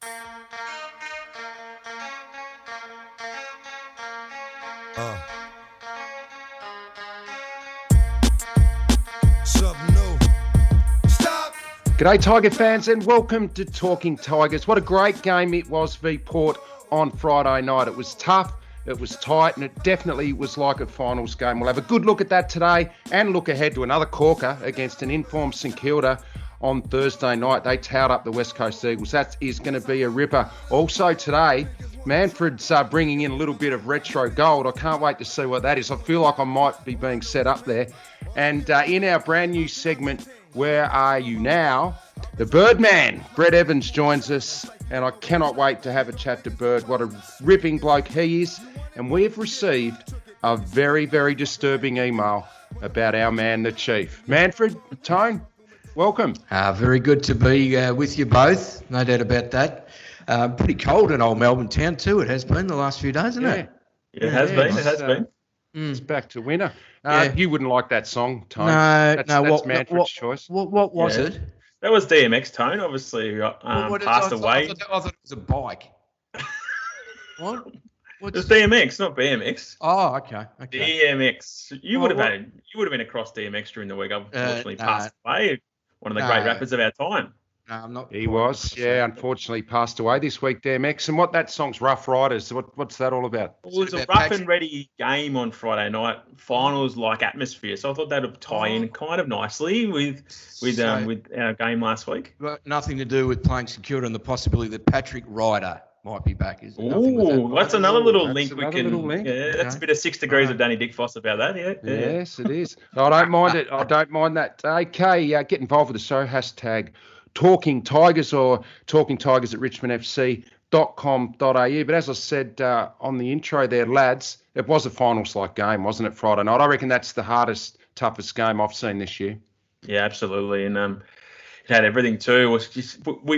G'day Tiger fans and welcome to Talking Tigers. What a great game it was v Port on Friday night. It was tough, it was tight, and it definitely was like a finals game. We'll have a good look at that today and look ahead to another corker against an informed St Kilda on Thursday night. They towed up the West Coast Eagles. That is going to be a ripper. Also today, Manfred's bringing in a little bit of retro gold. I can't wait to see what that is. I feel like I might be being set up there. And in our brand new segment, Where Are You Now? The Birdman, Brett Evans, joins us, and I cannot wait to have a chat to Bird. What a ripping bloke he is. And we have received a very, very disturbing email about our man, the Chief. Manfred, Tone, welcome. Very good to be with you both, no doubt about that. Pretty cold in old Melbourne town too, it has been the last few days, hasn't it? Yeah, it has been. It's back to winter. Yeah. You wouldn't like that song, Tone. No, That's Manfred's choice. What was it? That was DMX, Tone, obviously passed away. I thought it was a bike. What? It's DMX, not BMX. Oh, okay. DMX. You would have been across DMX during the week. Unfortunately, passed away. One of the great rappers of our time. No, I'm not. He was, unfortunately passed away this week, DMX. And that song's Rough Riders. What's that all about? Well, it was a rough and ready game on Friday night, finals-like atmosphere. So I thought that would tie in kind of nicely with our game last week. But nothing to do with playing Security and the possibility that Patrick Ryder might be back. Ooh, that's another little link we can. Little link. Yeah, that's a bit of 6 degrees of Danny Dickfoss about that. Yeah. Yes, it is. I don't mind it. I don't mind that. Okay, get involved with the show. Hashtag Talking Tigers or Talking Tigers at richmondfc.com.au. But as I said on the intro there, lads, it was a finals-like game, wasn't it, Friday night? I reckon that's the hardest, toughest game I've seen this year. Yeah, absolutely. And it had everything too. It was just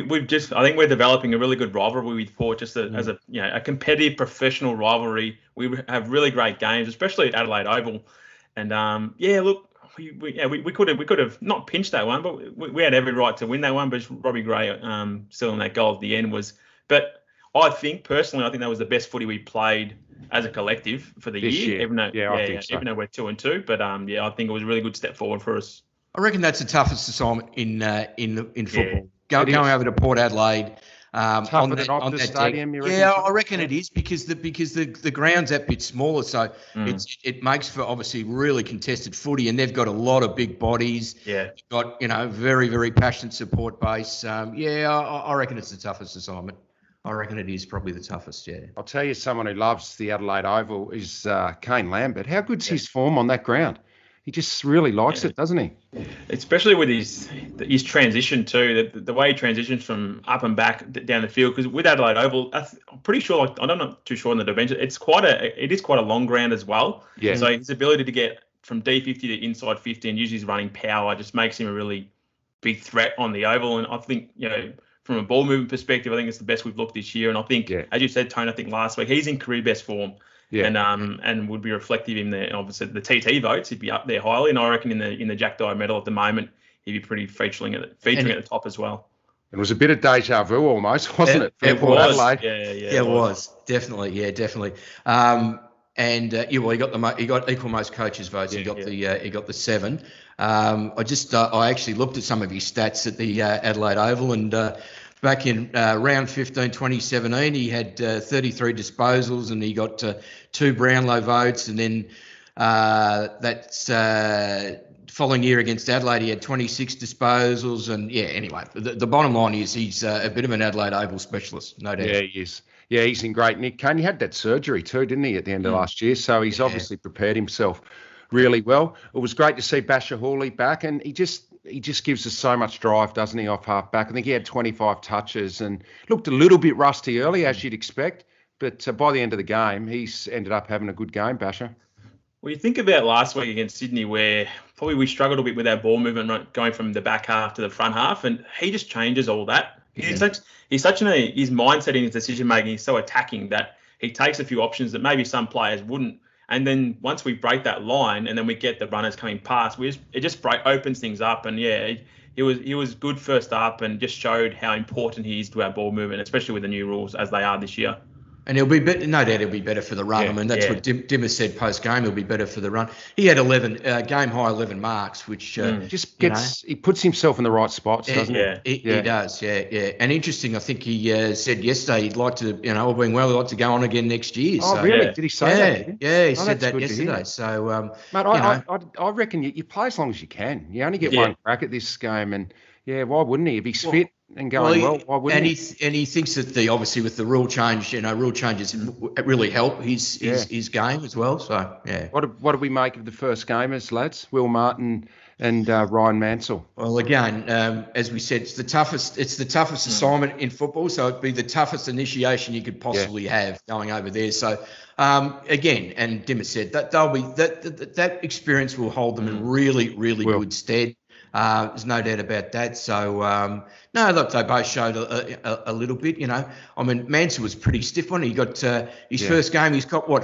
I think we're developing a really good rivalry with Port, as a competitive professional rivalry. We have really great games, especially at Adelaide Oval. And look, we could have not pinched that one, but we had every right to win that one. But Robbie Gray still in that goal at the end was. But I think personally, that was the best footy we played as a collective for the year. Even though, I think so. Even though we're 2-2, but I think it was a really good step forward for us. I reckon that's the toughest assignment in football. Going over to Port Adelaide. On that stadium, you reckon? Yeah, I reckon it is because the ground's that bit smaller, so it makes for obviously really contested footy, and they've got a lot of big bodies. Yeah, got very very passionate support base. I reckon it's the toughest assignment. I reckon it is probably the toughest. Yeah, I'll tell you, someone who loves the Adelaide Oval is Kane Lambert. How good's his form on that ground? He just really likes it, doesn't he? Especially with his transition too, the way he transitions from up and back down the field. Because with Adelaide Oval, I'm pretty sure, I'm not too sure on the dimension. It is quite a long ground as well. Yeah. So his ability to get from D50 to inside 50 and use his running power just makes him a really big threat on the oval. And I think from a ball movement perspective, I think it's the best we've looked this year. And I think, as you said, Tone, I think last week he's in career best form. Yeah. And would be reflective in obviously the TT votes. He'd be up there highly, and I reckon in the Jack Dyer medal at the moment, he'd be pretty featuring at the top as well. It was a bit of deja vu almost, wasn't it? It was. Adelaide? Yeah, it was definitely. Yeah, definitely. He got equal most coaches' votes. He got the 7. I actually looked at some of his stats at the Adelaide Oval and. Back in round 15, 2017, he had 33 disposals and he got 2 Brownlow votes. And then that's following year against Adelaide, he had 26 disposals. And, anyway, the bottom line is he's a bit of an Adelaide Oval specialist, no doubt. Yeah, he is. Yeah, he's in great nick. Kane, he had that surgery too, didn't he, at the end of last year? So he's obviously prepared himself really well. It was great to see Basher Hawley back, and he just gives us so much drive, doesn't he, off half back? I think he had 25 touches and looked a little bit rusty early, as you'd expect. But by the end of the game, he's ended up having a good game, Basher. Well, you think about last week against Sydney where probably we struggled a bit with our ball movement going from the back half to the front half, and he just changes all that. Yeah. His mindset in his decision-making is so attacking that he takes a few options that maybe some players wouldn't. And then once we break that line and then we get the runners coming past, it just opens things up. And he was good first up and just showed how important he is to our ball movement, especially with the new rules as they are this year. And he'll be better. No doubt he'll be better for the run. I mean, that's what Dimmer said post game. He'll be better for the run. He had 11 game high 11 marks, which just gets he puts himself in the right spots, doesn't he? He does. Yeah. And interesting. I think he said yesterday he'd like to, all being well, he'd like to go on again next year. Oh, so, really? Did he say that? Yeah, he said that yesterday. So, mate, I reckon you play as long as you can. You only get one crack at this game, and why wouldn't he? If he's fit and going why wouldn't he? And he thinks that obviously with the rule change, rule changes really help his game as well. So What do we make of the first gamers, lads? Will Martin and Ryan Mansell. Well, again, as we said, it's the toughest assignment in football. So it'd be the toughest initiation you could possibly have going over there. So again, and Dimmer said that that experience will hold them in really, really good stead. There's no doubt about that. So, no, look, they both showed a little bit, I mean, Mansell was pretty stiff on it. He got his first game. He's got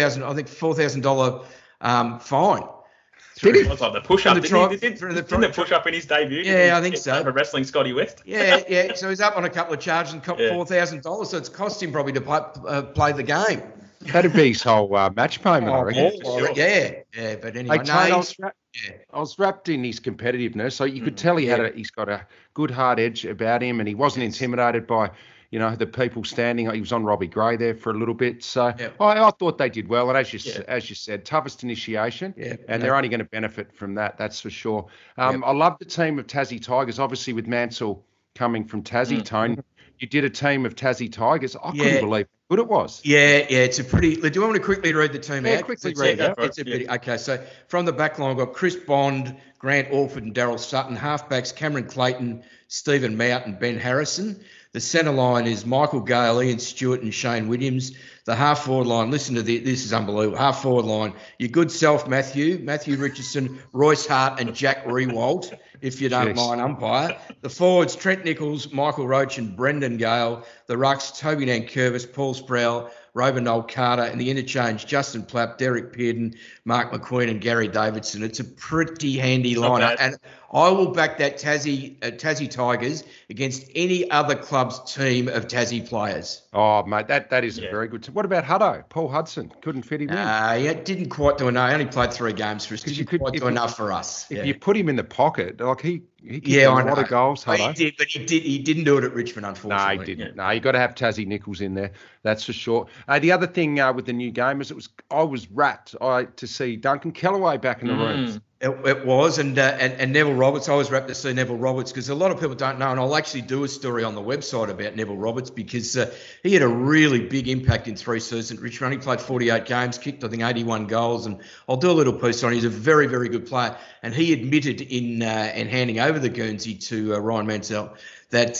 $4,000 fine. Did he? It was like the push-up. Didn't the push-up in his debut? Yeah, I think so. For wrestling Scotty West. Yeah. So he's up on a couple of charges and copped $4,000. So it's cost him probably to play the game. That'd be his whole match payment, I reckon. Yeah. But anyway, I was wrapped in his competitiveness, so you could tell he's got a good hard edge about him, and he wasn't intimidated by the people standing. He was on Robbie Gray there for a little bit, so I thought they did well. And as you said, toughest initiation, and they're only going to benefit from that. That's for sure. I love the team of Tassie Tigers, obviously with Mansell coming from Tassie. Tone, you did a team of Tassie Tigers. I couldn't believe how good it was. Yeah. It's a pretty. Do you want me to quickly read the team out? Quickly read it. Okay, so from the back line, we've got Chris Bond, Grant Orford, and Daryl Sutton. Halfbacks, Cameron Clayton, Stephen Mount, and Ben Harrison. The centre line is Michael Gale, Ian Stewart, and Shane Williams. The half-forward line, listen to this is unbelievable. Half-forward line, your good self, Matthew Richardson, Royce Hart, and Jack Rewalt, if you don't mind, umpire. The forwards, Trent Nichols, Michael Roach, and Brendan Gale. The rucks, Toby Nankervis, Paul Sproul, Rover Noel Carter, and the interchange, Justin Plapp, Derek Pearden, Mark McQueen, and Gary Davidson. It's a pretty handy lineup, and I will back that Tassie Tigers against any other club's team of Tassie players. Oh, mate, that is a very good team. What about Hutto? Paul Hudson couldn't fit him in. He didn't quite do enough. He only played 3 games for us. Didn't quite do enough for us. If you put him in the pocket, like he kicked a lot of goals, Hutto. He did, but he didn't do it at Richmond, unfortunately. No, he didn't. No, you got to have Tassie Nichols in there. That's for sure. The other thing with the new game is I was rapt to see Duncan Kellaway back in the room. It was, and Neville Roberts. I was rapt to see Neville Roberts because a lot of people don't know, and I'll actually do a story on the website about Neville Roberts because he had a really big impact in 3 seasons at Richmond. He played 48 games, kicked, I think, 81 goals, and I'll do a little piece on him. He's a very, very good player, and he admitted in handing over the Guernsey to Ryan Mansell that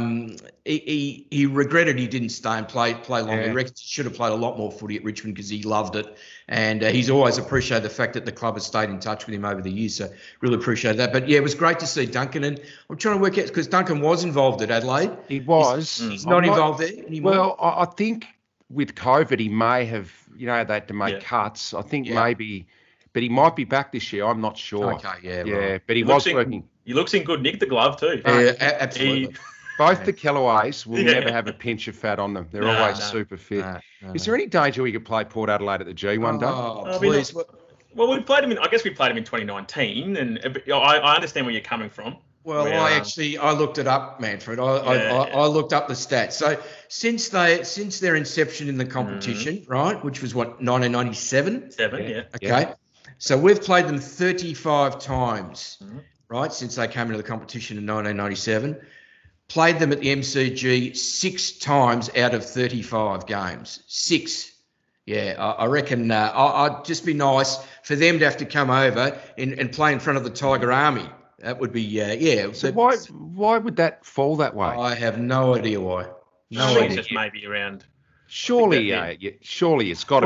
he regretted he didn't stay and play longer. He reckons he should have played a lot more footy at Richmond because he loved it. And he's always appreciated the fact that the club has stayed in touch with him over the years. So really appreciate that. But, it was great to see Duncan. And I'm trying to work out because Duncan was involved at Adelaide. He was. He's not involved there anymore. Well, I think with COVID he may have, they had to make cuts. I think maybe, but he might be back this year. I'm not sure. Okay, right. But he was working. He looks in good nick, the glove too. Yeah, absolutely. Both the Kellaways will never have a pinch of fat on them. They're always super fit. No. Is there any danger we could play Port Adelaide at the G one day? Oh, please. Well, we played him in. I guess we played him in 2019, and I understand where you're coming from. Well, I looked it up, Manfred. I looked up the stats. So since their inception in the competition, right, which was 1997. Okay. So we've played them 35 times, right, since they came into the competition in 1997. Played them at the MCG 6 times out of 35 games. 6. Yeah, I reckon I'd just be nice for them to have to come over and play in front of the Tiger Army. That would be, So why would that fall that way? I have no idea why. No idea. Just maybe around. Surely it's got to be.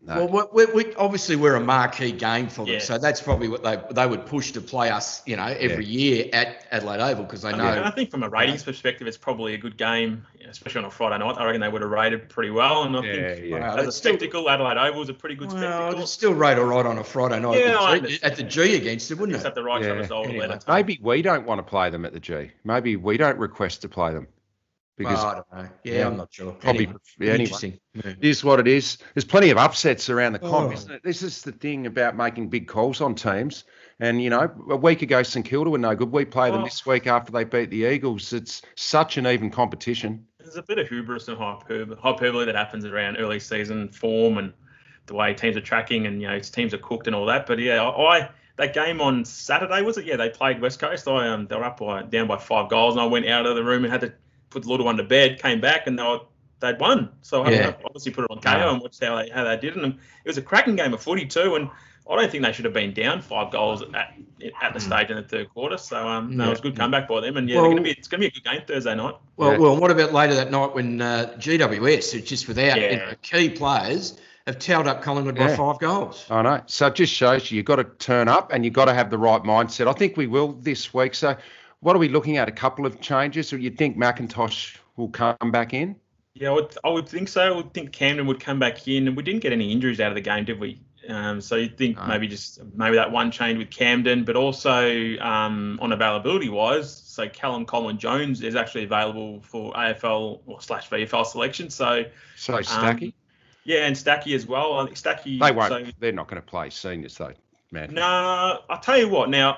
No. Well, we obviously we're a marquee game for them, so that's probably what they would push to play us, every year at Adelaide Oval because they know. And I think from a ratings perspective, it's probably a good game, especially on a Friday night. I reckon they would have rated pretty well, and I think as a spectacle, Adelaide Oval is a pretty good spectacle. It's still rate all right on a Friday night at the G against it, wouldn't it? Have the right result. Anyway, maybe we don't want to play them at the G. Maybe we don't request to play them. Because I don't know. Yeah, I'm not sure. Probably anyway, interesting. It is what it is. There's plenty of upsets around the comp, isn't it? This is the thing about making big calls on teams. And, a week ago, St Kilda were no good. We play them this week after they beat the Eagles. It's such an even competition. There's a bit of hubris and hyperbole that happens around early season form and the way teams are tracking and, teams are cooked and all that. But, that game on Saturday, was it? Yeah, they played West Coast. They were up down by 5 goals, and I went out of the room and had to put the little one to bed, came back, and they'd won. So I obviously put it on KO and watched how they did. And it was a cracking game of footy too. And I don't think they should have been down 5 goals at the stage in the third quarter. So it was a good comeback by them. And it's going to be a good game Thursday night. Well, what about later that night when GWS, just without key players, have towed up Collingwood by 5 goals? I know. So it just shows you've got to turn up and you've got to have the right mindset. I think we will this week. So what are we looking at? A couple of changes, or you think McIntosh will come back in? Yeah, I would think so. I would think Camden would come back in, and we didn't get any injuries out of the game, did we? So you'd think maybe that one change with Camden, but also on availability wise, so Callum Colin Jones is actually available for AFL or /VFL selection. So Stacky. And Stacky as well. I think Stacky. They won't. They're not going to play seniors though, man. No, I'll tell you what. Now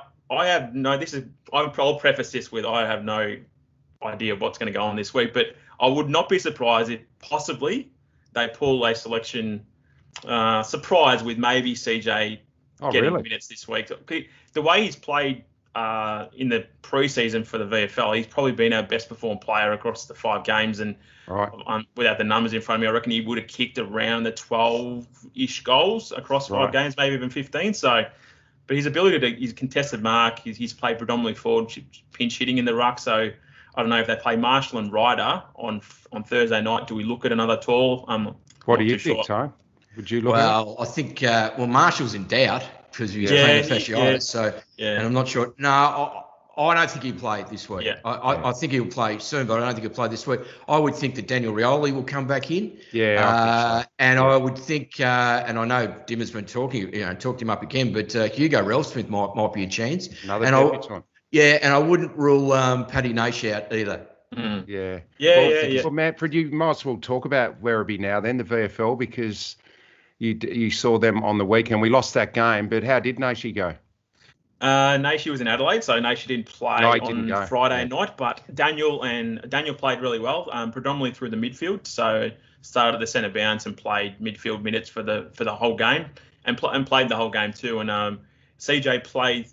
I'll preface this with I have no idea what's going to go on this week, but I would not be surprised if possibly they pull a selection surprise with maybe CJ getting minutes this week. The way he's played in the preseason for the VFL, he's probably been our best performed player across the 5 games, and without the numbers in front of me, I reckon he would have kicked around the 12-ish goals across 5 games, maybe even 15. So. But his ability he's contested mark, he's played predominantly forward, pinch hitting in the ruck. So I don't know if they play Marshall and Ryder on Thursday night. Do we look at another tall? What do you think, Ty? Would you look at it? Well, I think, Marshall's in doubt because he was playing with fasciitis. And I'm not sure. No, I don't think he'll play this week. Yeah. I think he'll play soon, but I don't think he'll play this week. I would think that Daniel Rioli will come back in. Yeah. I would think, and I know Dimmer's been talked him up again, but Hugo Ralston might be a chance. Another time. Yeah, and I wouldn't rule Paddy Nash out either. Yeah. Well, Manfred, you might as well talk about Werribee now then, the VFL, because you saw them on the weekend. We lost that game, but how did Nashi go? Nashi was in Adelaide, so Nashi didn't play on Friday night, but Daniel played really well, predominantly through the midfield. So started the centre bounce and played midfield minutes for the whole game, and played the whole game too. And CJ played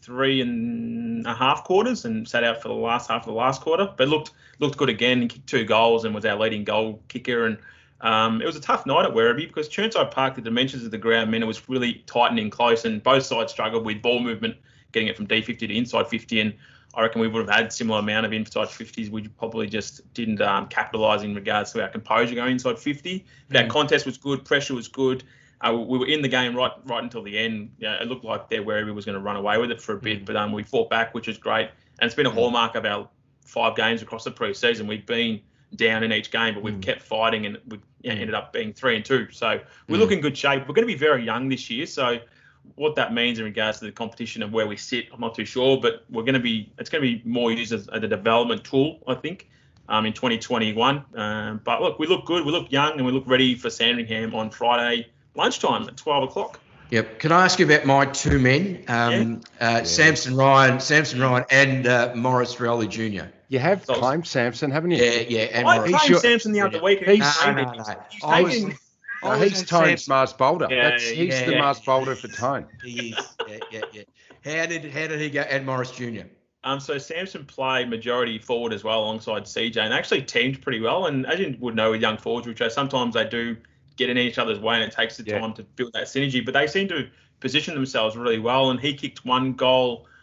3.5 quarters and sat out for the last half of the last quarter, but looked good again and kicked 2 goals and was our leading goal kicker. And it was a tough night at Werribee because Chirnside Park, the dimensions of the ground meant it was really tight and in close, and both sides struggled with ball movement, getting it from D50 to inside 50, and I reckon we would have had similar amount of inside 50s. We probably just didn't capitalise in regards to our composure going inside 50. But our contest was good, pressure was good. We were in the game right until the end. It looked like Werribee was going to run away with it for a bit, but we fought back, which is great. And it's been a hallmark of our 5 games across the pre-season. We've been down in each game, but we've kept fighting, and we ended up being 3-2. So we look in good shape. We're going to be very young this year, so what that means in regards to the competition and where we sit, I'm not too sure, but it's going to be more used as a development tool, I think, in 2021. But look, we look good, we look young, and we look ready for Sandringham on Friday lunchtime at 12 o'clock. Yep. Can I ask you about my 2 men, Samson Ryan, and Morris Rioli Jr.? You have claimed Samson, haven't you? Yeah. And I claimed Samson the other week. He's Tone's Mars Boulder. He's the Mars Boulder for Tone. He is. Yeah. How did he go? And Morris Jr. So Samson played majority forward as well alongside CJ, and actually teamed pretty well. And as you would know with young forwards, which sometimes they do get in each other's way, and it takes the time to build that synergy. But they seem to position themselves really well. And he kicked 1 goal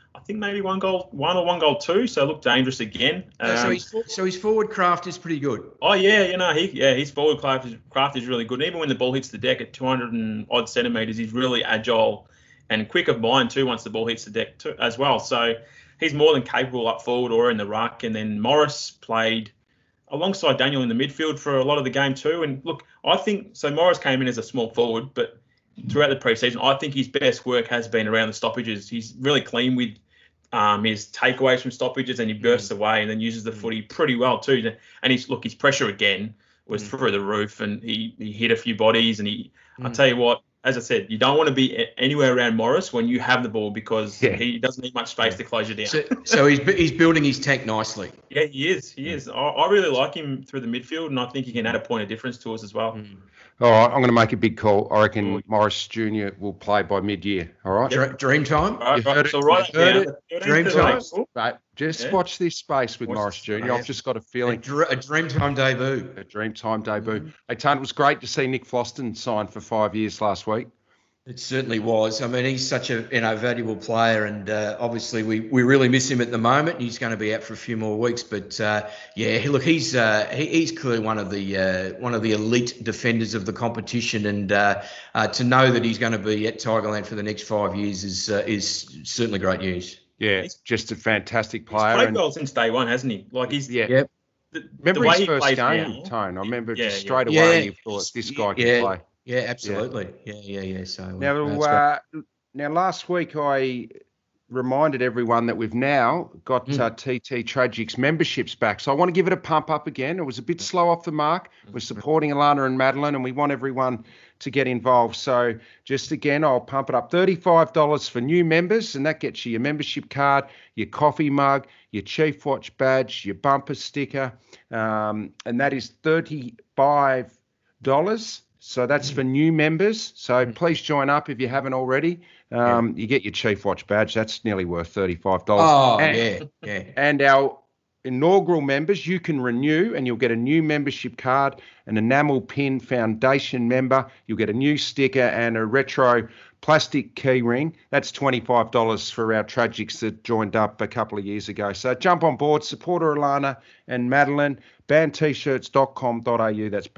I think maybe one or one goal two, so looked dangerous again. So his forward craft is pretty good. Oh yeah, his forward craft is really good. And even when the ball hits the deck at 200 and odd centimetres, he's really agile and quick of mind too. Once the ball hits the deck too, as well, so he's more than capable up forward or in the ruck. And then Morris played alongside Daniel in the midfield for a lot of the game too. And look, I think so. Morris came in as a small forward, but throughout the preseason, I think his best work has been around the stoppages. He's really clean with his takeaways from stoppages, and he bursts away and then uses the footy pretty well too. And his pressure again was through the roof, and he hit a few bodies. And I tell you what, as I said, you don't want to be anywhere around Morris when you have the ball, because he doesn't need much space to close you down. So he's building his tank nicely. Yeah, he is. I really like him through the midfield, and I think he can add a point of difference to us as well. All right, I'm going to make a big call. I reckon Morris Jr. will play by mid-year. All right? Dream time? You heard it. Dream time. But just watch this space with Morris Jr. I've just got a feeling. A dream time debut. A dream time debut. Hey, Tane, it was great to see Nick Floston sign for 5 years last week. It certainly was. I mean, he's such a valuable player, and obviously we really miss him at the moment. He's going to be out for a few more weeks, but look, he's clearly one of the elite defenders of the competition, and to know that he's going to be at Tigerland for the next 5 years is certainly great news. Yeah, he's just a fantastic player. He's played well since day one, hasn't he? Like Remember his first game, Tone? I remember just straight away you thought this guy can play. Yeah, absolutely. Yeah. So now last week I reminded everyone that we've now got TT Tragics memberships back. So I want to give it a pump up again. It was a bit slow off the mark. We're supporting Alana and Madeline, and we want everyone to get involved. So just again, I'll pump it up. $35 for new members, and that gets you your membership card, your coffee mug, your Chief Watch badge, your bumper sticker, and that is $35. So that's for new members. So please join up if you haven't already. You get your Chief Watch badge. That's nearly worth $35. Oh, yeah. And our inaugural members, you can renew and you'll get a new membership card, an enamel pin foundation member. You'll get a new sticker and a retro plastic key ring. That's $25 for our Tragics that joined up a couple of years ago. So jump on board, support Alana and Madeline. bandtshirts.com.au. That's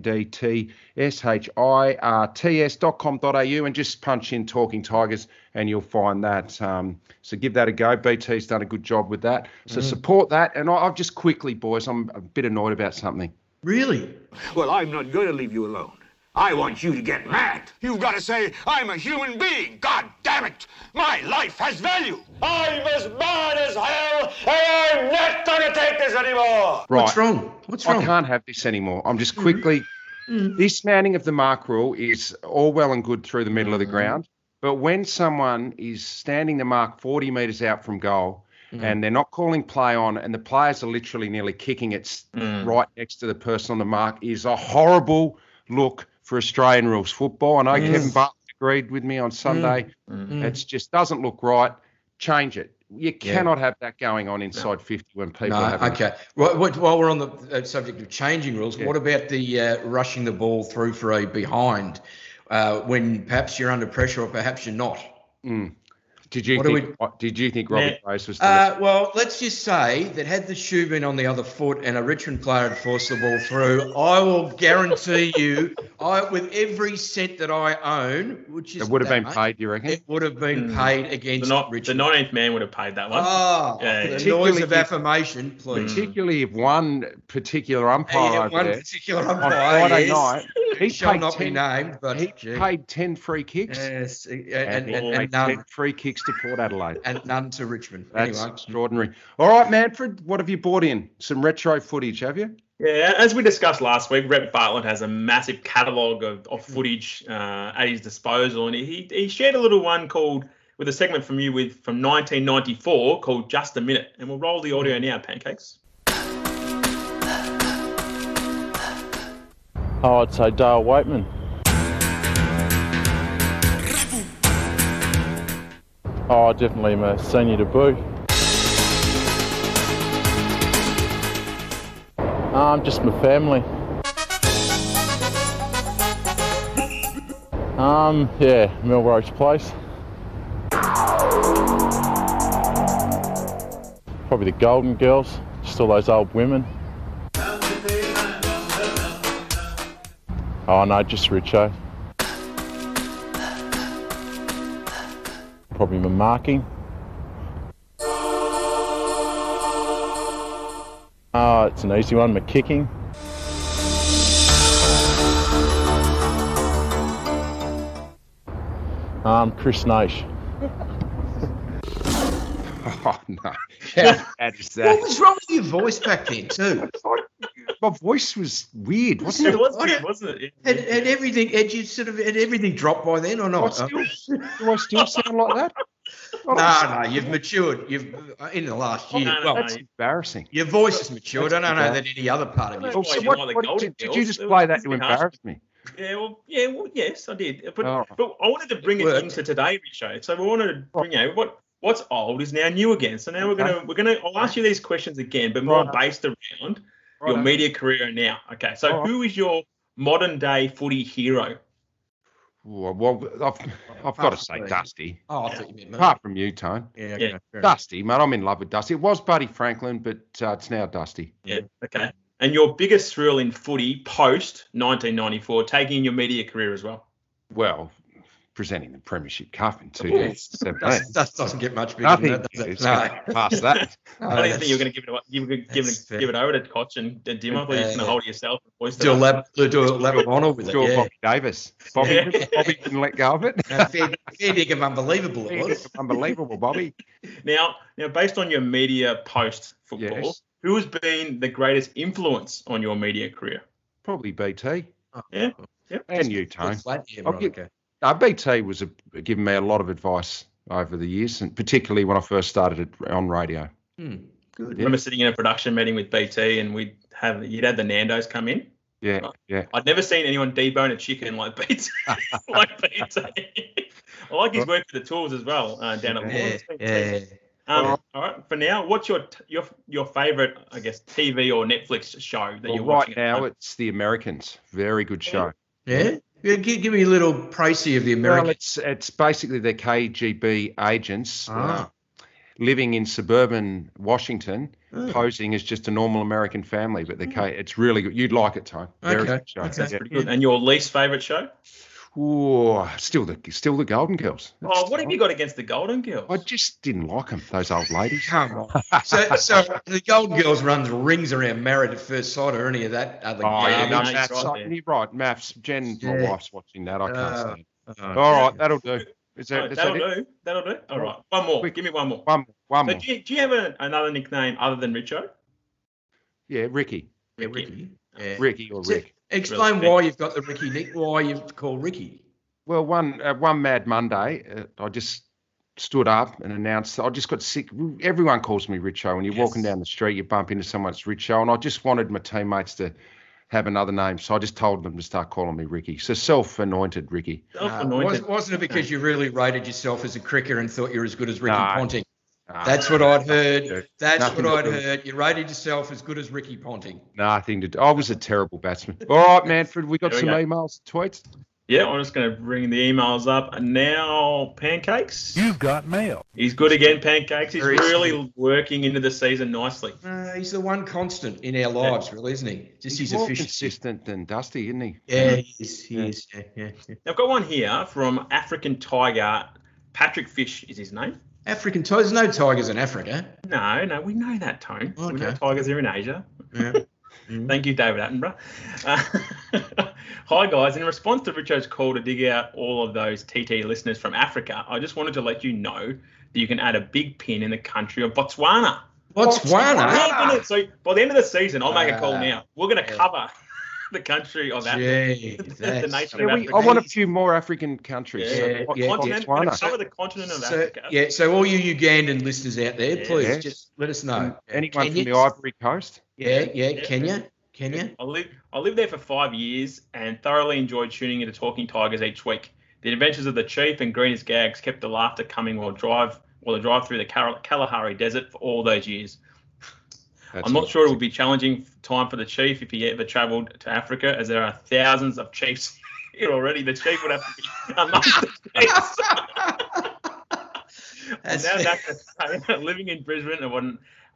bandtshirts.com.au, and just punch in Talking Tigers and you'll find that. So give that a go. BT's done a good job with that. So support that. And I've just quickly, boys, I'm a bit annoyed about something. Really? Well, I'm not going to leave you alone. I want you to get mad. You've got to say, I'm a human being. God damn it. My life has value. I'm as mad as hell, and I'm not going to take this anymore. Right. What's wrong? I can't have this anymore. I'm just quickly... This manning of the mark rule is all well and good through the middle of the ground, but when someone is standing the mark 40 metres out from goal and they're not calling play on and the players are literally nearly kicking it right next to the person on the mark, is a horrible look for Australian rules football. I know Kevin Bartlett agreed with me on Sunday. It just doesn't look right. Change it. You cannot have that going on inside 50 when people have it. Okay. While we're on the subject of changing rules, what about the rushing the ball through for a behind when perhaps you're under pressure or perhaps you're not? Did you think Robbie Rose was well, let's just say that had the shoe been on the other foot and a Richmond player had forced the ball through, I will guarantee you, with every cent that I own, which is it would have been paid, you reckon? It would have been paid against Richmond. The 19th man would have paid that one. The noise of affirmation, please. Particularly if one particular umpire on Friday night, he shall not be named, but he paid 10 free kicks. Yes, and none 10 free kicks to Port Adelaide. And none to Richmond. That's extraordinary. All right, Manfred, what have you bought in? Some retro footage, have you? Yeah, as we discussed last week, Rhett Bartlett has a massive catalogue of footage at his disposal, and he shared a little one with a segment from 1994 called Just a Minute, and we'll roll the audio now, Pancakes. Oh, I'd say Dale Waitman. Oh, definitely my senior debut. Just my family. Melrose Place. Probably the Golden Girls, just all those old women. Oh no, just Richo. Probably my marking. Oh, it's an easy one, my kicking. Chris Naish. Oh, no. How bad is that? What was wrong with your voice back then, too? My voice was weird, wasn't It it? was weird, wasn't it? Had everything dropped by then or not? Do I still sound like that? No, you've matured. You've in the last year. no, Well, That's embarrassing. your voice has matured. I don't know that any other part of you. Well, So you what, like the what Golden did you Girls. just It play was that to a bit harsh. embarrass me? Well, yes, I did. But Oh. but I wanted to bring it Worked. into today's show. So we wanted to bring what's old is now new again. So now we're gonna I'll ask you these questions again, but more based around your media career now. Okay, so who is your modern day footy hero? Well, I've got to say Dusty. Oh, I thought you meant me. Apart from you, Tone. Yeah, Yeah. Dusty, mate. I'm in love with Dusty. It was Buddy Franklin, but it's now Dusty. Yeah. Okay. And your biggest thrill in footy post 1994, taking your media career as well. Well, presenting the Premiership Cup in 2017. That doesn't get much bigger Nothing than that, does it? is past that. I didn't think you were going to give it over to Koch and Dimmer. But you're just going to hold it yourself. And Do a lap of honour with it. Sure, Yeah. Bobby Davis. Bobby didn't let go of it. Fair dinkum unbelievable it was. Unbelievable, Bobby. Now, based on your media post football, Yes. who has been the greatest influence on your media career? Probably BT. Yeah. Yep. And you, Tone. Yeah, I'll right, give- okay. BT was giving me a lot of advice over the years, and particularly when I first started on radio. Good. I remember sitting in a production meeting with BT, and you'd had the Nando's come in. Yeah, yeah. I'd never seen anyone debone a chicken like BT. like BT. I like his work with the tools as well down at Lawrence. Yeah. All right. For now, what's your favourite, I guess, TV or Netflix show that you're Well, watching? right now, it's The Americans. Very good show. Yeah? Give me a little précis of the Well, Americans. it's basically the KGB agents living in suburban Washington, posing as just a normal American family. But it's really good. You'd like it, Tone. Very Okay. good show. Okay. That's pretty good. And your least favourite show? Ooh, still the Golden Girls. What have you got against the Golden Girls? I just didn't like them, those old ladies. Come on. So the Golden Girls runs rings around Married at First Sight or any of that other yeah, garbage. no, Maths, he's right there. you're right. Maths. Jen, my Yeah. wife's watching that. I can't stand it. Oh, All right, that'll do. Is that That'll it? do. That'll do. All right. One more. Quick. Give me one more. One So more. do you have another nickname other than Richo? Yeah, Ricky. Yeah, Ricky. Yeah. Ricky or So, Rick. explain why you've got the Ricky nick. Why you've called Ricky. Well, one Mad Monday, I just stood up and announced I just got sick. Everyone calls me Richo. When you're walking down the street, you bump into someone that's Richo, and I just wanted my teammates to have another name, so I just told them to start calling me Ricky. So self-anointed Ricky. Self-anointed. Wasn't it because you really rated yourself as a cricketer and thought you were as good as Ricky No. Ponting? Nah, That's what I'd heard. That's Nothing what I'd to do. heard. You rated yourself as good as Ricky Ponting. nothing to do. I was a terrible batsman. All right, Manfred, we got There we some go. emails, tweets. Yeah, I'm just going to bring the emails up. And now, Pancakes. You've got mail. He's good again, Pancakes. He's Very really working into the season nicely. He's the one constant in our lives, really, isn't he? Just He's his more efficiency. consistent than Dusty, isn't he? Yeah, he is. He is. Yeah. I've got one here from African Tiger. Patrick Fish is his name. African tigers. There's no tigers in Africa. No, we know that, Tone. We know Okay. tigers are in Asia. Yeah. Thank you, David Attenborough. Hi, guys. In response to Richo's call to dig out all of those TT listeners from Africa, I just wanted to let you know that you can add a big pin in the country of Botswana. Botswana. So by the end of the season, I'll make a call now. We're going to cover the country of Africa. Gee, the that's- nation Yeah, of I Africa. want a few more African countries. Yeah, yeah, continent, we're going to Botswana. cover the continent of So, Africa. so all you Ugandan listeners out there, Yeah. please Yes. just let us know. Anyone from Kenya? the Ivory Coast? Yeah, Yeah. Kenya. I lived there for 5 years and thoroughly enjoyed tuning into Talking Tigers each week. The adventures of the Chief and Greenest Gags kept the laughter coming while the drive through the Kalahari Desert for all those years. I'm not sure it would be challenging time for the Chief if he ever travelled to Africa, as there are thousands of Chiefs here already. The Chief would have to be amongst the Chiefs. And now back to living in Brisbane,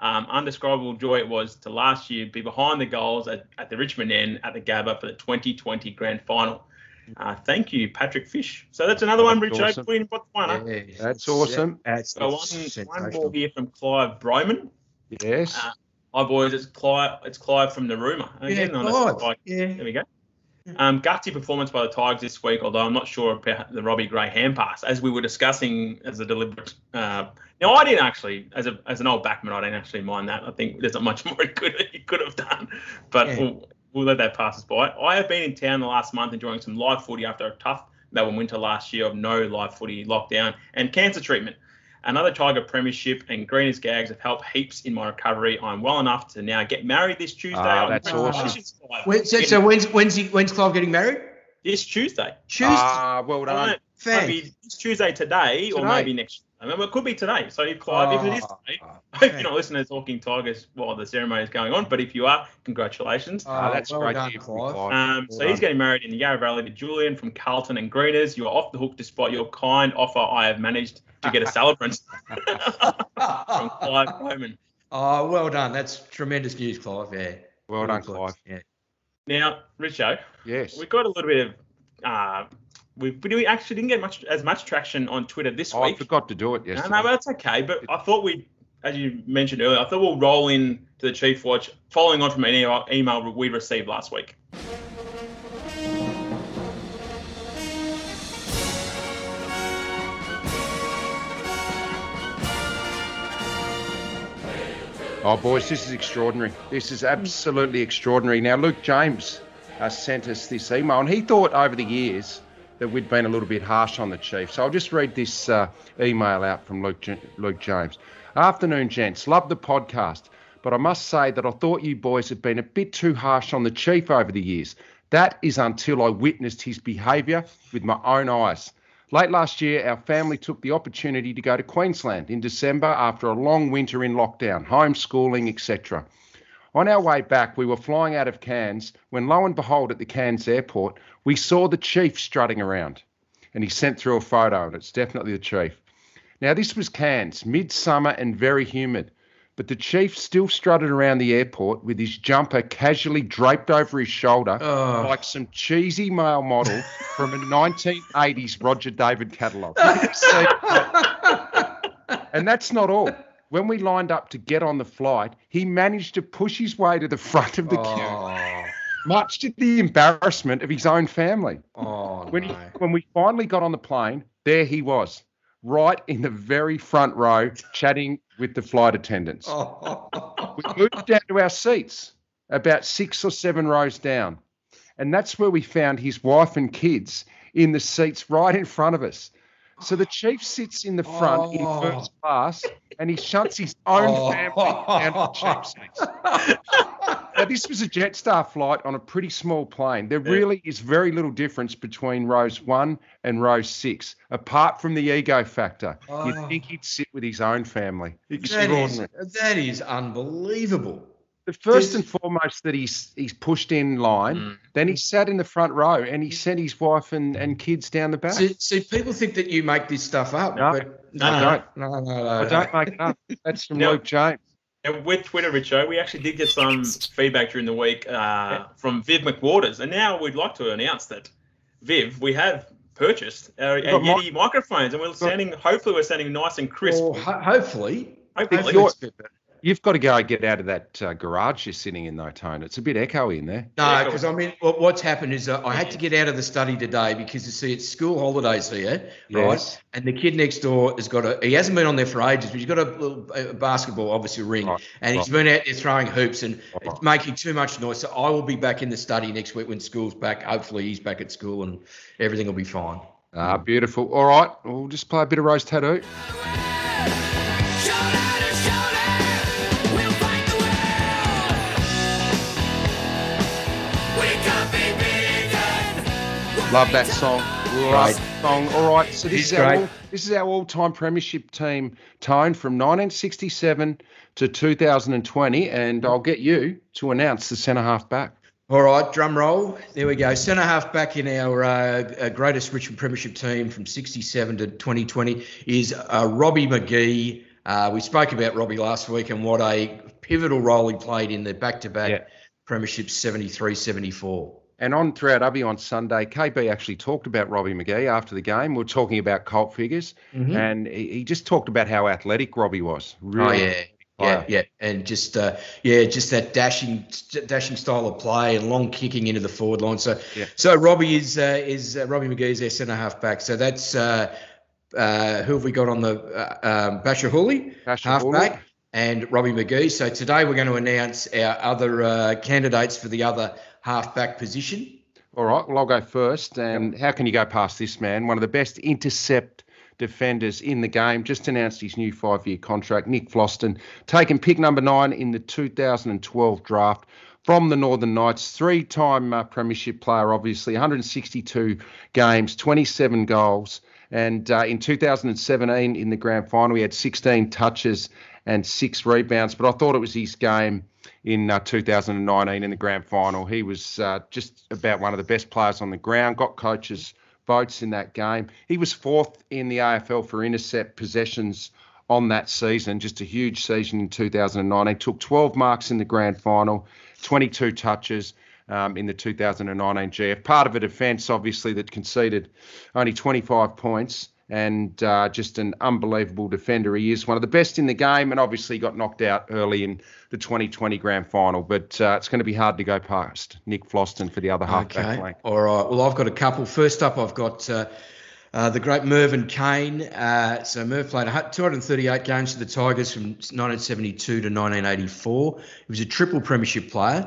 Undescribable joy it was to last year be behind the goals at the Richmond end at the Gabba for the 2020 Grand Final. Thank you, Patrick Fish. So that's another one, Richo, awesome. put in Botswana. Yeah, That's awesome. So one more here from Clive Broman. Yes. Hi boys, it's Clive from Narooma. Again, Clive. There we go. Gutsy performance by the Tigers this week, although I'm not sure about the Robbie Gray hand pass, as we were discussing as a deliberate. Now, I didn't actually, as an old backman, I didn't actually mind that. I think there's not much more he could have done, but we'll let that pass us by. I have been in town the last month enjoying some live footy after a tough Melbourne winter last year of no live footy, lockdown, and cancer treatment. Another Tiger premiership and Greeners Gags have helped heaps in my recovery. I'm well enough to now get married this Tuesday. That's awesome. So when's Clive getting married? This Tuesday. Well done. Maybe this Tuesday today, or maybe next. I mean, it could be today. So if Clive, if it is today, I hope you're not listening to Talking Tigers while the ceremony is going on. But if you are, congratulations. That's well great. done, Clive. So he's getting married in the Yarra Valley to Julian from Carlton and Greeners. You are off the hook despite your kind offer. I have managed to get a celebrant from Clive Bowman. Oh, well done. That's tremendous news, Clive. Yeah. Well done, Clive. Yeah. Now, Richo, Yes. we got a little bit of we actually didn't get as much traction on Twitter this week. I forgot to do it yesterday. No, that's okay. But I thought as you mentioned earlier, I thought we'll roll in to the Chief Watch, following on from an email we received last week. Oh, boys, this is extraordinary. This is absolutely extraordinary. Now, Luke James sent us this email, and he thought over the years that we'd been a little bit harsh on the Chiefs. So I'll just read this email out from Luke James. Afternoon, gents. Love the podcast, but I must say that I thought you boys had been a bit too harsh on the Chief over the years. That is until I witnessed his behaviour with my own eyes. Late last year, our family took the opportunity to go to Queensland in December after a long winter in lockdown, homeschooling, etc. On our way back, we were flying out of Cairns when, lo and behold, at the Cairns airport, we saw the Chief strutting around. And he sent through a photo, and it's definitely the Chief. Now, this was Cairns, midsummer and very humid, but the Chief still strutted around the airport with his jumper casually draped over his shoulder like some cheesy male model from a 1980s Roger David catalogue. And that's not all. When we lined up to get on the flight, he managed to push his way to the front of the queue, much to the embarrassment of his own family. When we finally got on the plane, there he was, right in the very front row, chatting with the flight attendants. We moved down to our seats, about 6 or 7 rows down, and that's where we found his wife and kids in the seats right in front of us. So the Chief sits in the front in first class, and he shunts his own family down to Chief seats. Now, this was a Jetstar flight on a pretty small plane. There really is very little difference between rows 1 and row 6, apart from the ego factor. You'd think he'd sit with his own family. Extraordinary. That is unbelievable. The first and foremost that he's pushed in line, then he sat in the front row and he sent his wife and kids down the back. See, people think that you make this stuff up. No, but I don't. I don't make it up. That's from Luke James. And with Twitter, Richo, we actually did get some feedback during the week from Viv McWaters. And now we'd like to announce that, Viv, we have purchased our Yeti microphones, and hopefully we're sounding nice and crisp. Or hopefully. You've got to go and get out of that garage you're sitting in, though, Tone. It's a bit echoey in there. No, because what's happened is I had to get out of the study today because, you see, it's school holidays here, right? And the kid next door he hasn't been on there for ages, but he's got a basketball, obviously, ring, and he's been out there throwing hoops and it's making too much noise. So I will be back in the study next week when school's back. Hopefully he's back at school and everything will be fine. Beautiful. All right, we'll just play a bit of Rose Tattoo. Love that song. Great song. All right, so this is our all-time premiership team, Tone, from 1967 to 2020, and I'll get you to announce the centre-half back. All right, drum roll. There we go. Centre-half back in our greatest Richmond premiership team from 67 to 2020 is Robbie McGee, We spoke about Robbie last week and what a pivotal role he played in the back-to-back premierships 73-74. And on throughout Ubby on Sunday, KB actually talked about Robbie McGee after the game. We were talking about cult figures, and he just talked about how athletic Robbie was. Really. Yeah, and just that dashing style of play and long kicking into the forward line. So Robbie is Robbie McGee's their centre half back. So that's who have we got on the Bashir Hooley half back and Robbie McGee. So today we're going to announce our other candidates for the other half back position. All right, well I'll go first. And how can you go past this man? One of the best intercept defenders in the game, just announced his new 5-year contract. Nick Floston, taken pick number 9 in the 2012 draft from the Northern Knights, 3-time premiership player, obviously, 162 games, 27 goals. And in 2017 in the grand final, he had 16 touches and 6 rebounds. But I thought it was his game in 2019 in the grand final. He was just about one of the best players on the ground, got coaches' votes in that game. He was 4th in the AFL for intercept possessions on that season, just a huge season in 2019. Took 12 marks in the grand final, 22 touches in the 2019 GF. Part of a defence, obviously, that conceded only 25 points. And just an unbelievable defender. He is one of the best in the game, and obviously got knocked out early in the 2020 grand final. But it's going to be hard to go past Nick Floston for the other half-back flank. All right. Well, I've got a couple. First up, I've got the great Mervyn Kane. So Merv played 238 games for the Tigers from 1972 to 1984. He was a triple premiership player.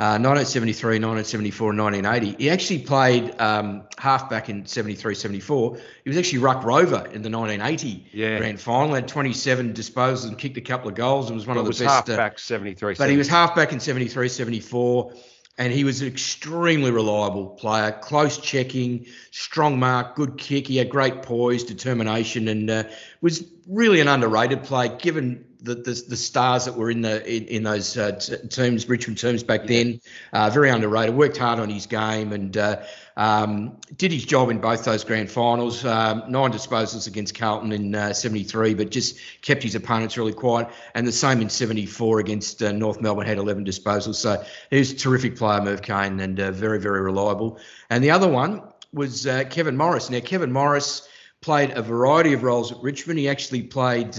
1973, 1974, and 1980. He actually played halfback in 73, 74. He was actually ruck rover in the 1980 grand final. Had 27 disposals and kicked a couple of goals and was one of the best. Halfback 73, but he was halfback in 73, 74. And he was an extremely reliable player, close checking, strong mark, good kick. He had great poise, determination, and was really an underrated player given the stars that were in those teams, Richmond teams back then. Very underrated. Worked hard on his game and did his job in both those grand finals. 9 disposals against Carlton in 73, but just kept his opponents really quiet. And the same in 74 against North Melbourne, had 11 disposals. So he was a terrific player, Merv Kane, and very, very reliable. And the other one was Kevin Morris. Now, Kevin Morris played a variety of roles at Richmond. He actually played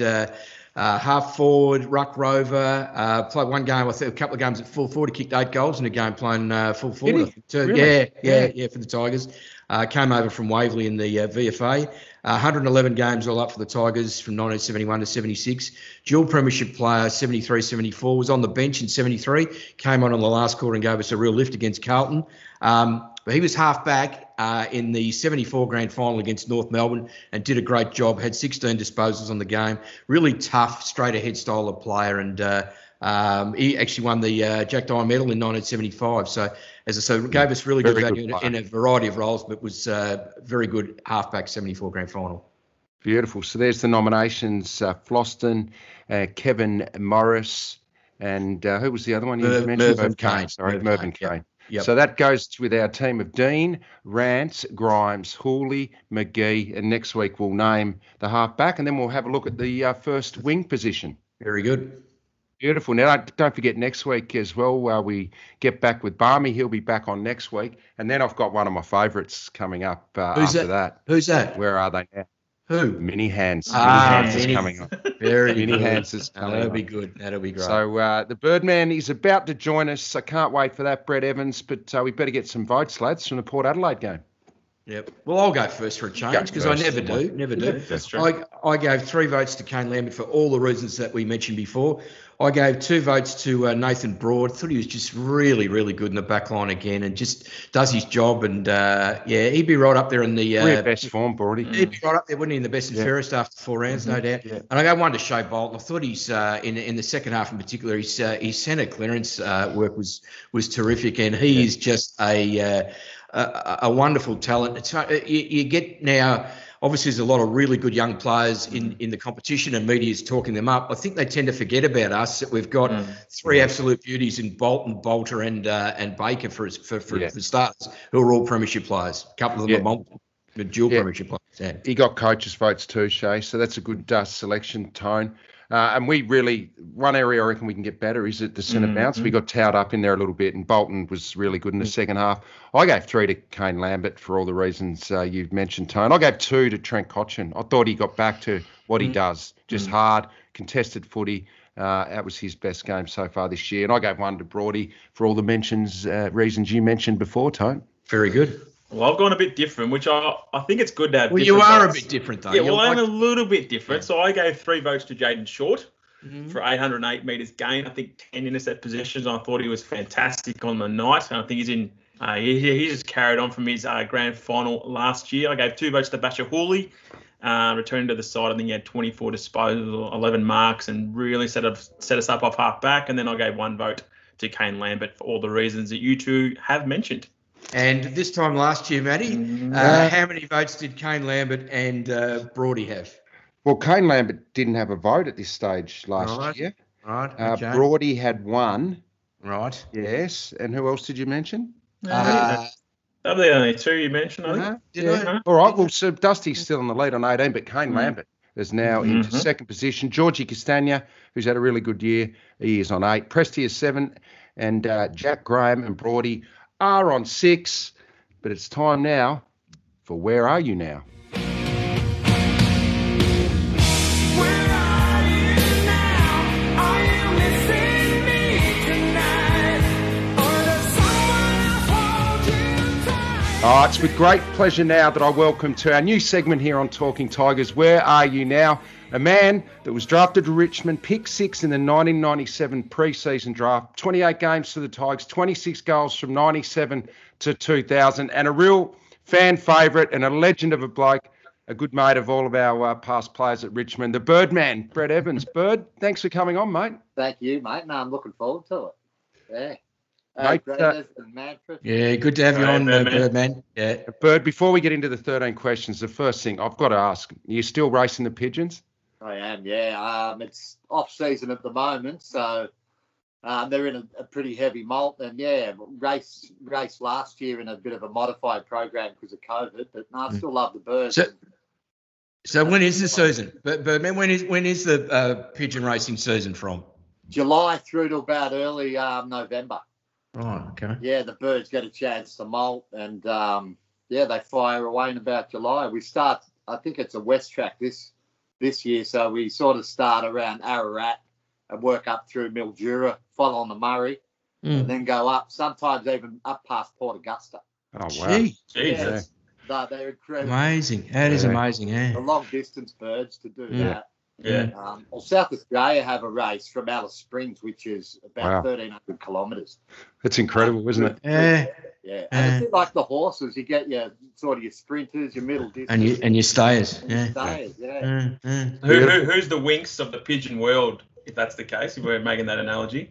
half forward, ruck rover, played one game, a couple of games at full forward. He kicked 8 goals in a game playing full forward. Really? Yeah, for the Tigers. Came over from Waverley in the VFA. 111 games all up for the Tigers from 1971 to 76. Dual premiership player, 73, 74. Was on the bench in 73. Came on the last quarter and gave us a real lift against Carlton. But he was half back in the 74 grand final against North Melbourne and did a great job, had 16 disposals on the game. Really tough, straight ahead style of player. And he actually won the Jack Dyer medal in 1975. So, as I said, gave us really good value in a variety of roles, but was very good half-back 74 grand final. Beautiful. So there's the nominations, Floston, Kevin Morris, and who was the other one you mentioned? Mervyn Kane. Mervyn Kane. Yep. So that goes with our team of Dean, Rance, Grimes, Hooley, McGee, and next week we'll name the half-back, and then we'll have a look at the first wing position. Very good. Beautiful. Now, don't forget next week as well, we get back with Barmy. He'll be back on next week. And then I've got one of my favourites coming up after that. Who's that? Where are they now? Who? Mini Hands. Mini Hands is coming on. Very Mini Hands is coming That'll be good. That'll be great. So the Birdman is about to join us. I can't wait for that, Brett Evans. But we better get some votes, lads, from the Port Adelaide game. Yep. Well, I'll go first for a change because I never do. That's true. I gave 3 votes to Kane Lambert for all the reasons that we mentioned before. I gave 2 votes to Nathan Broad. Thought he was just really, really good in the back line again and just does his job. And, he'd be right up there in the... best form, Broady. He'd be right up there, wouldn't he, in the best and fairest after 4 rounds, no doubt. Yeah. And I gave 1 to Shea Bolton. I thought he's, in the second half in particular, his centre clearance work was terrific. And he is just a wonderful talent. You get now... Obviously, there's a lot of really good young players in the competition and media's talking them up. I think they tend to forget about us, that we've got 3 absolute beauties in Bolton, Bolter and Baker for starters, who are all premiership players. A couple of them are dual premiership players. Yeah. He got coaches' votes too, Shay, so that's a good selection, Tone. And one area I reckon we can get better is at the centre bounce. We got towed up in there a little bit, and Bolton was really good in the second half. I gave 3 to Kane Lambert for all the reasons you've mentioned, Tone. I gave 2 to Trent Cotchin. I thought he got back to what he does, just hard, contested footy. That was his best game so far this year. And I gave 1 to Brody for all the reasons you mentioned before, Tone. Very good. Well, I've gone a bit different, which I think it's good to have. Well, you are a bit different, though. Yeah, well, I'm a little bit different. Yeah. So I gave 3 votes to Jaden Short for 808 metres gain. I think 10 intercept possessions. I thought he was fantastic on the night. And I think he's in. He just carried on from his grand final last year. I gave 2 votes to Basher Hooley, returning to the side. I think he had 24 disposals, 11 marks, and really set us up off half back. And then I gave 1 vote to Kane Lambert for all the reasons that you two have mentioned. And this time last year, Matty, how many votes did Kane Lambert and Brody have? Well, Kane Lambert didn't have a vote at this stage last year. Right. Okay. Brody had 1. Right. Yes. And who else did you mention? Are the only 2 you mentioned, I think? Yeah. All right. Well, so Dusty's still on the lead on 18, but Kane Lambert is now into second position. Georgie Castagna, who's had a really good year, he is on 8. Presti is 7. And Jack Graham and Brody are on 6, but it's time now for Where Are You Now? It's with great pleasure now that I welcome to our new segment here on Talking Tigers, Where Are You Now? A man that was drafted to Richmond, picked 6 in the 1997 pre-season draft, 28 games for the Tigers, 26 goals from 97 to 2000, and a real fan favourite and a legend of a bloke, a good mate of all of our past players at Richmond, the Birdman, Brett Evans. Bird, thanks for coming on, mate. Thank you, mate. No, I'm looking forward to it. Yeah. Mate, yeah, good to have you on, Birdman. Yeah. Bird, before we get into the 13 questions, the first thing I've got to ask, are you still racing the pigeons? I am, yeah. It's off season at the moment, so they're in a pretty heavy molt. And race last year in a bit of a modified program because of COVID, but no, I still love the birds. So when is the season? Birdman, when is the pigeon racing season from? July through to about early November. Oh, okay. Yeah, the birds get a chance to molt, and they fire away in about July. We start, I think it's a West track this year, so we sort of start around Ararat and work up through Mildura, follow on the Murray, and then go up, sometimes even up past Port Augusta. Oh, wow. Jesus. Yeah, they're incredible. Amazing. That is amazing, yeah. The long distance birds to do that. Yeah. Well, South Australia have a race from Alice Springs, which is about 1,300 kilometres. That's incredible, isn't it? Yeah. Yeah. And it's a bit like the horses. You get your sort of your sprinters, your middle distance. And your stayers. Yeah. Stayers, yeah. Who's the Winx of the pigeon world, if that's the case, if we're making that analogy?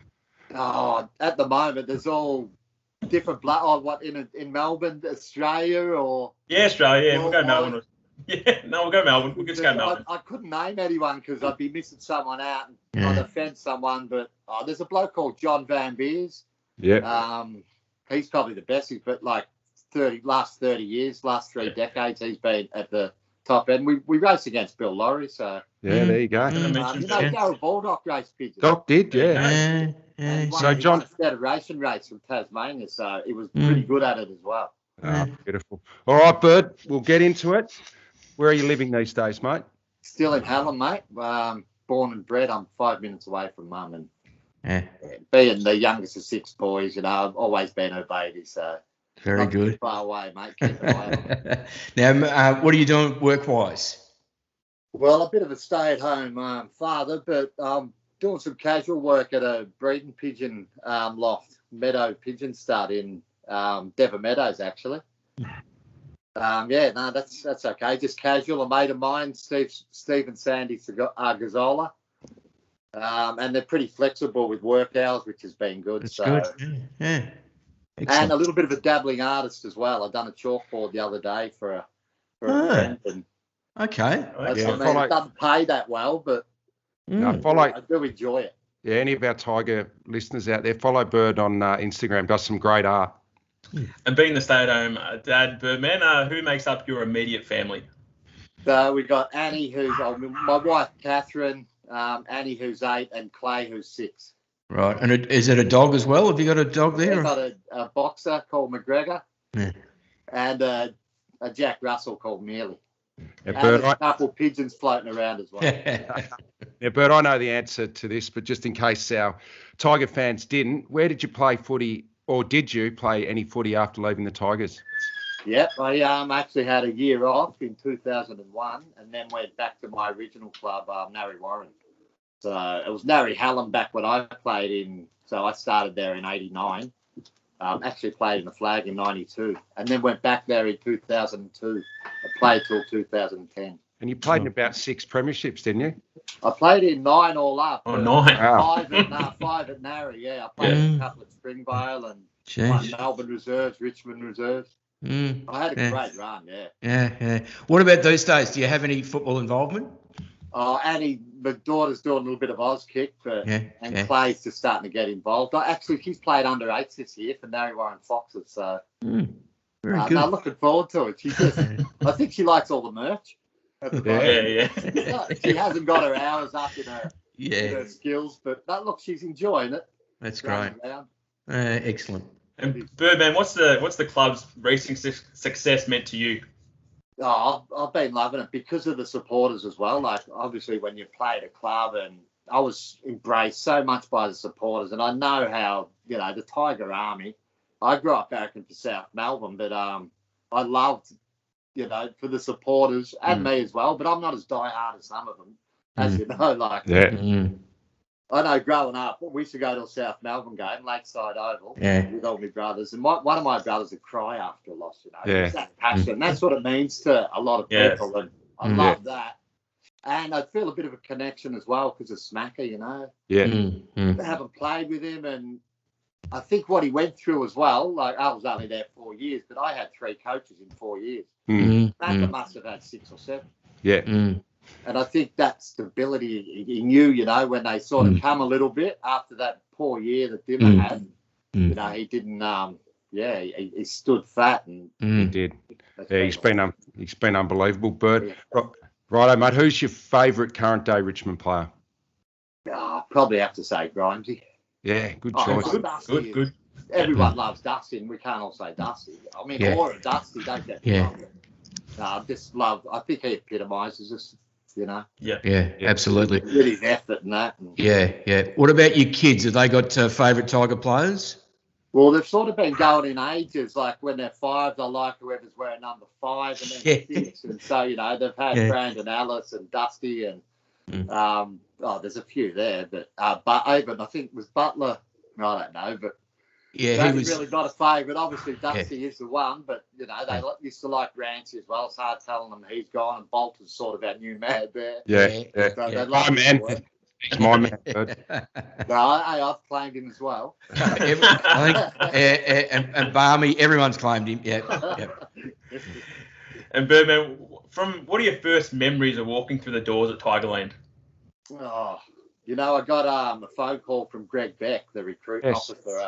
Oh, at the moment, there's all different blood. Oh, what, in Melbourne, Australia, or? Yeah, Australia. Yeah, we'll go Melbourne. Yeah, no, we'll go Melbourne. We'll just go Melbourne. I couldn't name anyone because I'd be missing someone out and I'd offend someone. But there's a bloke called John Van Beers. Yeah. He's probably the best. But like last 30 years, last 3 decades, he's been at the top end. We raced against Bill Laurie, so. Yeah, there you go. Darryl Baldock raced pigeons. Doc did, So John, Federation race from Tasmania, so he was pretty good at it as well. Oh, beautiful. All right, Bird, we'll get into it. Where are you living these days, mate? Still in Hallam, mate. Born and bred. I'm 5 minutes away from mum, and being the youngest of 6 boys, I've always been her baby, so very not good. Too far away, mate. Keep an eye on. Now, what are you doing work-wise? Well, a bit of a stay-at-home father, but doing some casual work at a breeding pigeon loft, Meadow Pigeon Stud in Devon Meadows, actually. That's okay. Just casual. A mate of mine, Steve and Sandy Gazzola. And they're pretty flexible with work hours, which has been good. That's good. Yeah. And a little bit of a dabbling artist as well. I've done a chalkboard the other day for a friend. And okay. It doesn't pay that well, but I do enjoy it. Yeah, any of our Tiger listeners out there, follow Bird on Instagram. Does some great art. And being the stay-at-home dad, Birdman, who makes up your immediate family? So we got Annie, who's my wife, Catherine, Annie, who's 8, and Clay, who's 6. Right. And is it a dog as well? Have you got a dog there? We've got a boxer called McGregor, and a Jack Russell called Mealy. Yeah, And Bert, a couple pigeons floating around as well. yeah, Bert, I know the answer to this, but just in case our Tiger fans didn't, where did you play footy, or did you play any footy after leaving the Tigers? Yep, I actually had a year off in 2001 and then went back to my original club, Narre Warren. So it was Narre Hallam back when I played in, so I started there in 89. Actually played in the Flag in 92 and then went back there in 2002. I played till 2010. And you played in about 6 premierships, didn't you? I played in 9 all up. Oh, 9. Wow. 5 at Narre, yeah. I played in a couple at Springvale and one Melbourne Reserves, Richmond Reserves. I had a great run, Yeah. What about these days? Do you have any football involvement? Oh, Annie, my daughter's doing a little bit of Auskick, and Clay's just starting to get involved. Actually, she's played under 8s this year for Narre Warren Foxes, so Very good. I'm looking forward to it. I think she likes all the merch. Yeah. She hasn't got her hours up in her skills, but look, she's enjoying it. That's great. Excellent. And Birdman, what's the club's racing success meant to you? Oh, I've been loving it because of the supporters as well. Like, obviously, when you play at a club, and I was embraced so much by the supporters, and I know how, the Tiger Army. I grew up barracking for South Melbourne, but I loved, for the supporters and me as well. But I'm not as diehard as some of them, as you know. Like, I know growing up, we used to go to a South Melbourne game, Lakeside Oval, with all my brothers. And one of my brothers would cry after a loss, It's that passion. That's what it means to a lot of people. And I love that. And I feel a bit of a connection as well because of Smacker, Yeah. I haven't played with him. And I think what he went through as well, like I was only there 4 years, but I had 3 coaches in 4 years. Smacker must have had 6 or 7. Yeah. And I think that stability he knew, when they sort of come a little bit after that poor year that Dimmer had, he didn't, he stood fat. And He did. Yeah, he's been unbelievable, Bert. Yeah. Righto, mate, who's your favourite current day Richmond player? Probably have to say Grimesy. Yeah, good choice. Good. Everyone loves Dusty, and we can't all say Dusty. I mean, or a Dusty, don't get me wrong. I think he epitomises us. Yeah, absolutely. With his effort and that. Yeah. What about your kids? Have they got favourite Tiger players? Well, they've sort of been going in ages. Like when they're 5, they like whoever's wearing number 5, and then 6. And so, they've had Brandon Ellis and Dusty, and there's a few there. But even I think it was Butler. I don't know, but he was really not a favourite. Obviously, Dusty is the one, but they used to like Rancy as well. It's hard telling them he's gone, and Bolton's sort of our new mad there. Yeah. So my man. He's my man. No, I've claimed him as well. I think, and Barmy, everyone's claimed him. Yeah. And Birdman, what are your first memories of walking through the doors at Tigerland? Oh, I got a phone call from Greg Beck, the recruitment officer,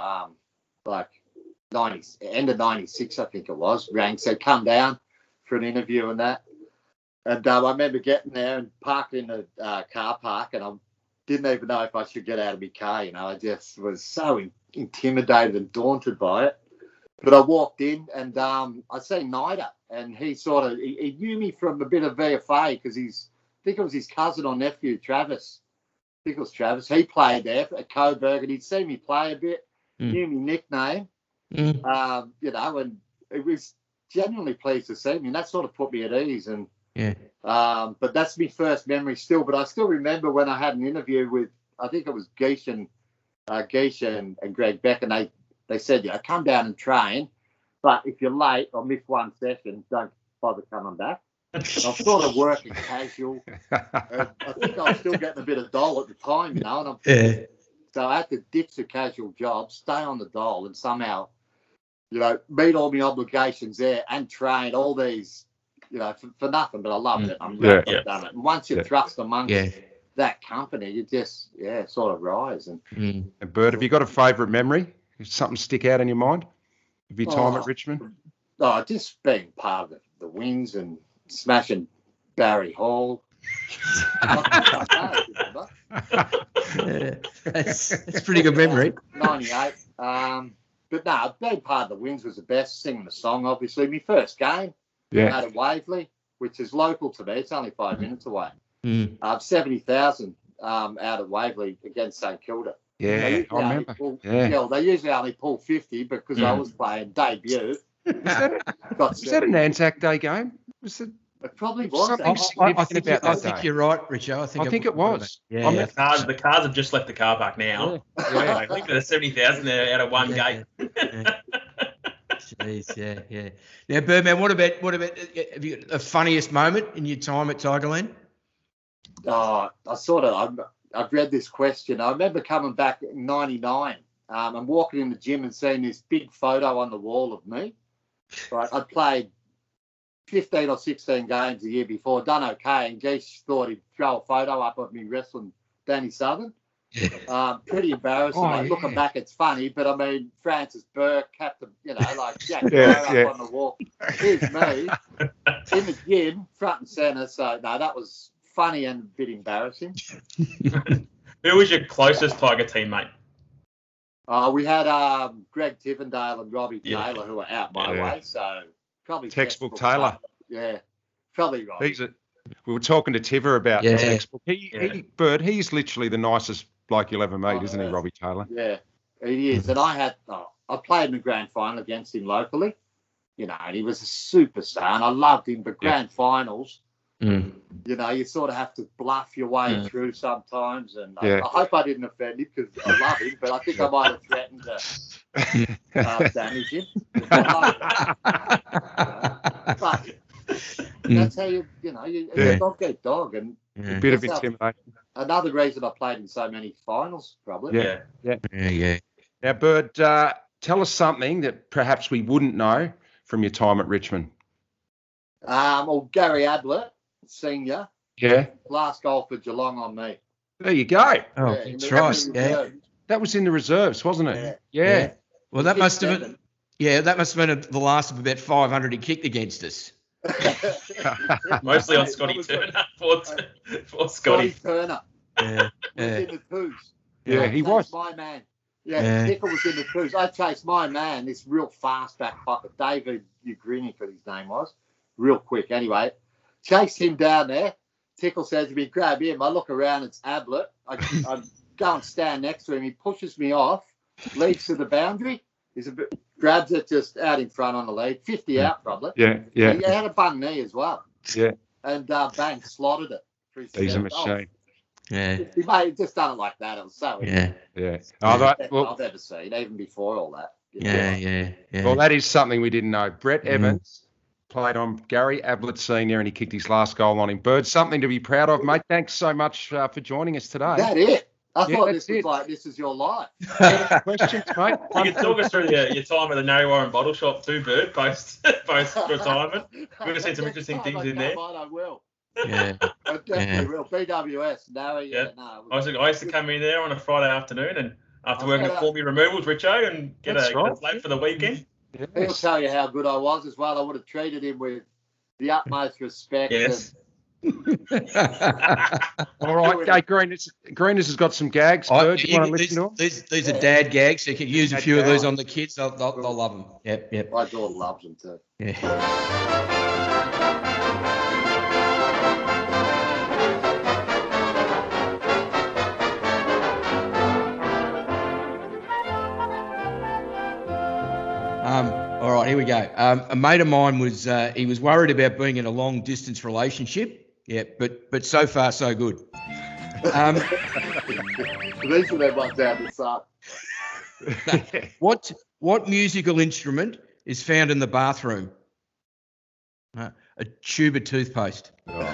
end of 96, I think it was. Rang, said, come down for an interview and that. And I remember getting there and parking in the car park, and I didn't even know if I should get out of my car. I just was so intimidated and daunted by it. But I walked in, and I seen Nida, and he he knew me from a bit of VFA because I think it was his cousin or nephew, Travis. I think it was Travis. He played there at Coburg, and he'd seen me play a bit, knew my nickname, and it was genuinely pleased to see me, and that sort of put me at ease. And but that's my first memory still. But I still remember when I had an interview with, I think it was Geesh and Greg Beck, and they said, come down and train, but if you're late or miss one session, don't bother coming back. I was sort of working casual. I think I was still getting a bit of dole at the time, and so I had to ditch the casual job, stay on the dole, and somehow, meet all my obligations there and train all these, for nothing. But I loved it. I'm glad I've done it. And once you're thrust amongst that company, you just sort of rise. And Bert, have you got a favourite memory? Does something stick out in your mind of your time at Richmond? Just being part of the wins and smashing Barry Hall, That's pretty good memory. 98. But no, being part of the wins was the best. Singing the song, obviously. My first game out at Waverley, which is local to me. It's only 5 minutes away. 70,000 out at Waverley against St Kilda. Yeah, I remember. They usually only pull 50 because I was playing debut. Was that an Anzac Day game? It probably was. Something significant about that think day. you're right, Richo. I think it was. Yeah, The cars have just left the car park now. Yeah. I think there's 70,000 there out of one gate. Jeez, yeah. Now, Birdman, what about have you got the funniest moment in your time at Tigerland? I've read this question. I remember coming back in 99 and walking in the gym and seeing this big photo on the wall of me. Right, I'd played 15 or 16 games a year before, done okay, and Geese thought he'd throw a photo up of me wrestling Danny Southern. Pretty embarrassing. Looking back, it's funny, but I mean, Francis Burke, Captain, Jack up on the wall. Here's me in the gym, front and centre. So, no, that was funny and a bit embarrassing. Who was your closest Tiger teammate? We had Greg Tivendale and Robbie Taylor who were out my way, so probably Textbook Taylor. Yeah, probably Robbie. We were talking to Tiver about Textbook. He's literally the nicest bloke you'll ever meet, isn't he, Robbie Taylor? Yeah, he is. And I played in the grand final against him locally, and he was a superstar, and I loved him. But grand finals, you sort of have to bluff your way through sometimes. And I hope I didn't offend him because I love him, but I think I might have threatened to damage him. But that's how you dog get dog. And a bit of intimidation. Another reason I played in so many finals, probably. Yeah. Now, Bird, tell us something that perhaps we wouldn't know from your time at Richmond. Gary Ablett, senior. Yeah. Last goal for Geelong on me. There you go. Oh, that's right. Yeah. That was in the reserves, wasn't it? Yeah. Well, that must have been. Yeah, that must have been the last of about 500 he kicked against us. Mostly on Scotty Turner for Scotty Turner. Yeah. He was in the twos. Yeah, he was. My man. Yeah, Nickel was in the twos. I chased my man, this real fast back pocket, David Ugrini, his name was, real quick. Anyway, chased him down there. Tickle says to me, grab him. I look around, it's Ablett. I go and stand next to him. He pushes me off, leads to the boundary. Grabs it just out in front on the lead, 50 out probably. Yeah. He had a bung knee as well. Yeah. And bang, slotted it. He's a machine. Yeah. He might have just done it like that. It was so Yeah. I've ever seen, even before all that. Yeah. Well, that is something we didn't know. Brett Evans played on Gary Ablett Senior and he kicked his last goal on him. Bird, something to be proud of, mate. Thanks so much for joining us today. That it. I thought this was like, this is your life. Questions, mate? You can talk us through your time at the Narry Warren Bottle Shop too, Bird, post-retirement. We're going to see some interesting things in there. I will. Yeah. I definitely will. BWS, Narry. I used to come in there on a Friday afternoon and after working at Formie Removals, Richo, and get a plate for the weekend. Yes. He'll tell you how good I was as well. I would have treated him with the utmost respect. Yes. All right, okay, Greeners has got some gags. Bird, you want to listen to them? These are dad gags, so you can use a few of these on the kids. They'll love them. Yep. My daughter loves them too. Yeah. All right, here we go. A mate of mine was he was worried about being in a long distance relationship. Yeah, but so far so good. These are the ones out the sun. What musical instrument is found in the bathroom? A tube of toothpaste.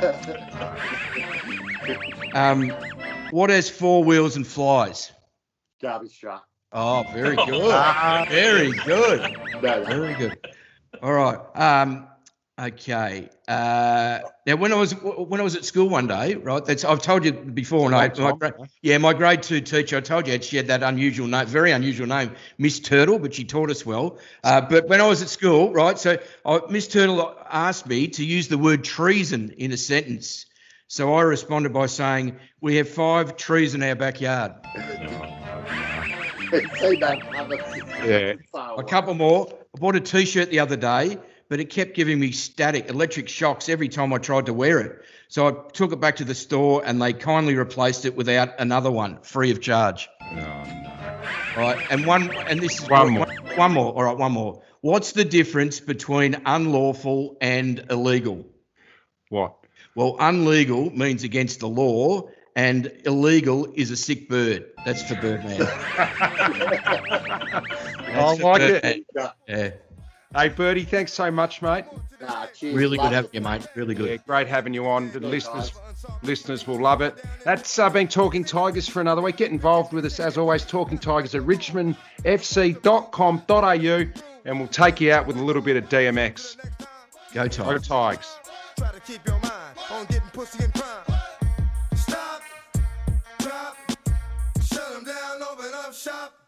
What has 4 wheels and flies? Garbage truck. Oh, very good. Very good. Very good. All right. Okay. Now, when I was at school one day, right? I've told you before. My grade 2 teacher. I told you she had that unusual name, very unusual name, Miss Turtle, but she taught us well. But when I was at school, right? So Miss Turtle asked me to use the word treason in a sentence. So I responded by saying, we have 5 trees in our backyard. See that cover. Yeah. A couple more. I bought a T-shirt the other day, but it kept giving me static, electric shocks every time I tried to wear it. So I took it back to the store and they kindly replaced it without another one, free of charge. All right, and this is One more. One more. All right, one more. What's the difference between unlawful and illegal? What? Well, unlegal means against the law, and illegal is a sick bird. That's for Birdman. I like it. Yeah. Hey, Birdie, thanks so much, mate. Nah, cheers. Really good Love having it. you, mate. Really good. Yeah, great having you on. The listeners will love it. That's been Talking Tigers for another week. Get involved with us, as always, Talking Tigers at richmondfc.com.au, and we'll take you out with a little bit of DMX. Go Go Tigers. Tigers. Try to keep your mind on getting pussy and crime. Stop, drop, shut 'em down, open up shop.